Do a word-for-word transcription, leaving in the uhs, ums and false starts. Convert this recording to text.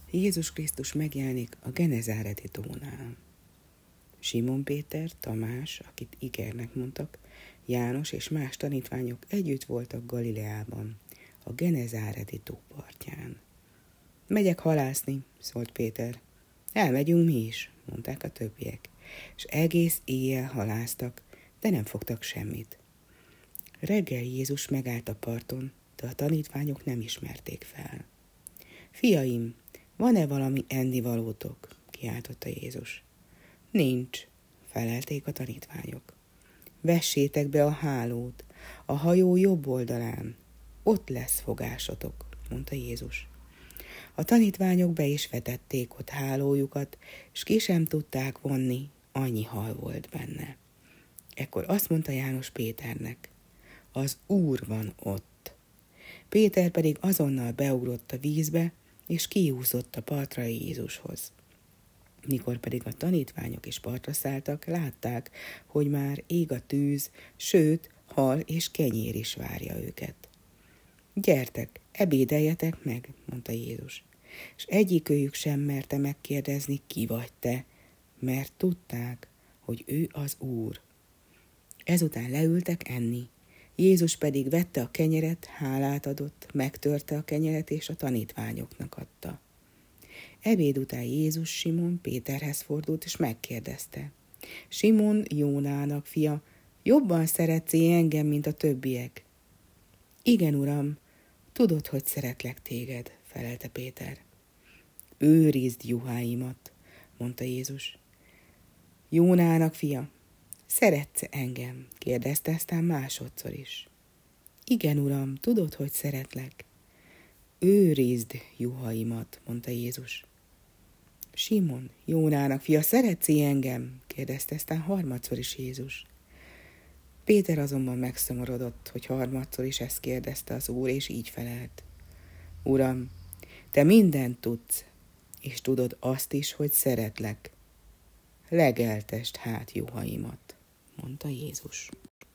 Jézus Krisztus megjelenik a Genezáreti tónál. Simon Péter, Tamás, akit igernek mondtak, János és más tanítványok együtt voltak Galileában, a Genezáreti tó partján. Megyek halászni, szólt Péter. Elmegyünk mi is, mondták a többiek, és egész éjjel halásztak, de nem fogtak semmit. Reggel Jézus megállt a parton, de a tanítványok nem ismerték fel. Fiaim, van-e valami ennivalótok? Kiáltotta Jézus. Nincs, felelték a tanítványok. Vessétek be a hálót, a hajó jobb oldalán, ott lesz fogásotok, mondta Jézus. A tanítványok be is vetették ott hálójukat, és ki sem tudták vonni, annyi hal volt benne. Ekkor azt mondta János Péternek, az Úr van ott. Péter pedig azonnal beugrott a vízbe, és kiúszott a partra Jézushoz. Mikor pedig a tanítványok is partra szálltak, látták, hogy már ég a tűz, sőt, hal és kenyér is várja őket. Gyertek, ebédeljetek meg, mondta Jézus, és egyikőjük sem merte megkérdezni, ki vagy te, mert tudták, hogy ő az Úr. Ezután leültek enni. Jézus pedig vette a kenyeret, hálát adott, megtörte a kenyeret, és a tanítványoknak adta. Ebéd után Jézus Simon Péterhez fordult, és megkérdezte. Simon, Jónának fia, jobban szeretsz engem, mint a többiek? Igen, uram, tudod, hogy szeretlek téged, felelte Péter. Őrizd juháimat, mondta Jézus. Jónának fia, szeretsz engem? Kérdezte aztán másodszor is. Igen, uram, tudod, hogy szeretlek. Őrizd juhaimat, mondta Jézus. Simon, Jónának fia, szeretsz engem? Kérdezte aztán harmadszor is Jézus. Péter azonban megszomorodott, hogy harmadszor is ezt kérdezte az Úr, és így felelt. Uram, te mindent tudsz, és tudod azt is, hogy szeretlek. Legeltest hát juhaimat, mondta Jézus.